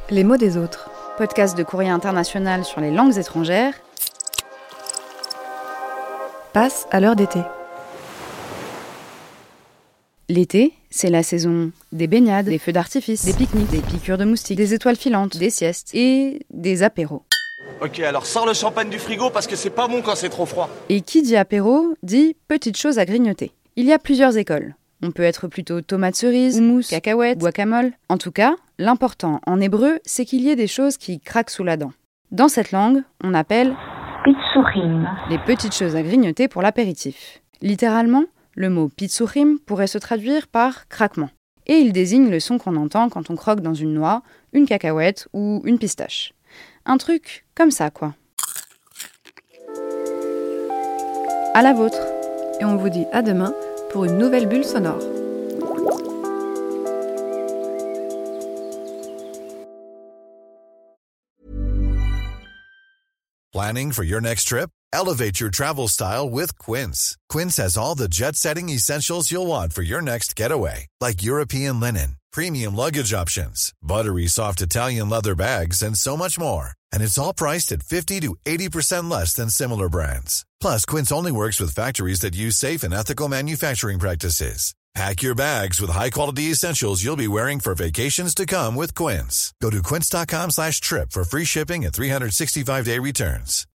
Les mots des autres. Podcast de Courrier International sur les langues étrangères. Passe à l'heure d'été. L'été, c'est la saison des baignades, des feux d'artifice, des pique-niques, des piqûres de moustiques, des étoiles filantes, des siestes et des apéros. Ok, alors sors le champagne du frigo parce que c'est pas bon quand c'est trop froid. Et qui dit apéro, dit petites choses à grignoter. Il y a plusieurs écoles. On peut être plutôt tomate cerise, houmous, cacahuètes, guacamole. En tout cas, l'important en hébreu, c'est qu'il y ait des choses qui craquent sous la dent. Dans cette langue, on appelle pitsurim les petites choses à grignoter pour l'apéritif. Littéralement, le mot pitsurim pourrait se traduire par craquement. Et il désigne le son qu'on entend quand on croque dans une noix, une cacahuète ou une pistache. Un truc comme ça, quoi. À la vôtre. Et on vous dit à demain pour une nouvelle bulle sonore. Planning for your next trip? Elevate your travel style with Quince. Quince has all the jet-setting essentials you'll want for your next getaway, like European linen, premium luggage options, buttery soft Italian leather bags, and so much more. And it's all priced at 50 to 80% less than similar brands. Plus, Quince only works with factories that use safe and ethical manufacturing practices. Pack your bags with high-quality essentials you'll be wearing for vacations to come with Quince. Go to quince.com/trip for free shipping and 365-day returns.